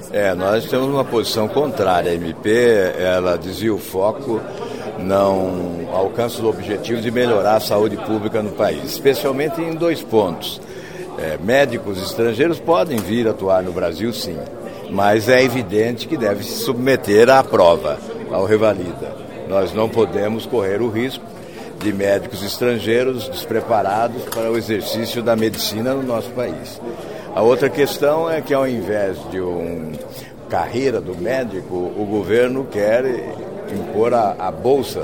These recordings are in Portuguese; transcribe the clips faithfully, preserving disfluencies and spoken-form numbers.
É, nós temos uma posição contrária. A M P, ela desvia o foco, não alcança os objetivos de melhorar a saúde pública no país, especialmente em dois pontos. É, médicos estrangeiros podem vir atuar no Brasil, sim, mas é evidente que deve se submeter à prova, ao revalida. Nós não podemos correr o risco de médicos estrangeiros despreparados para o exercício da medicina no nosso país. A outra questão é que, ao invés de uma carreira do médico, o governo quer impor a, a bolsa.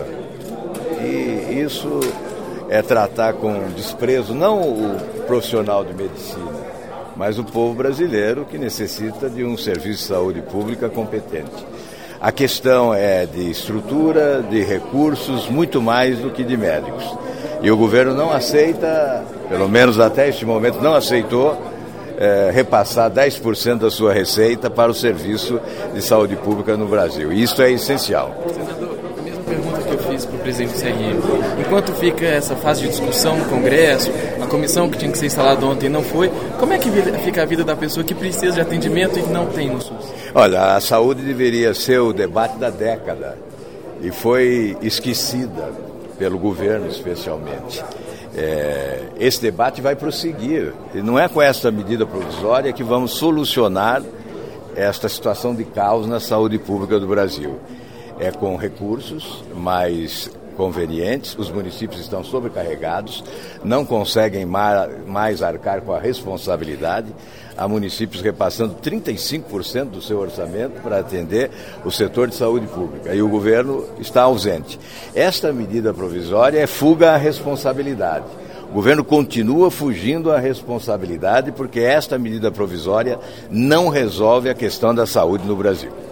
E isso é tratar com desprezo não o profissional de medicina, mas o povo brasileiro que necessita de um serviço de saúde pública competente. A questão é de estrutura, de recursos, muito mais do que de médicos. E o governo não aceita, pelo menos até este momento, não aceitou é, repassar dez por cento da sua receita para o serviço de saúde pública no Brasil. E isso é essencial. Senador, a mesma pergunta que eu fiz para o presidente do C R M. Enquanto fica essa fase de discussão no Congresso, a comissão que tinha que ser instalada ontem não foi, como é que fica a vida da pessoa que precisa de atendimento e que não tem no SUS? Olha, a saúde deveria ser o debate da década e foi esquecida pelo governo, especialmente. É, esse debate vai prosseguir e não é com essa medida provisória que vamos solucionar esta situação de caos na saúde pública do Brasil. É com recursos mais convenientes, os municípios estão sobrecarregados, não conseguem mais arcar com a responsabilidade. Há municípios repassando trinta e cinco por cento do seu orçamento para atender o setor de saúde pública e o governo está ausente. Esta medida provisória é fuga à responsabilidade. O governo continua fugindo à responsabilidade porque esta medida provisória não resolve a questão da saúde no Brasil.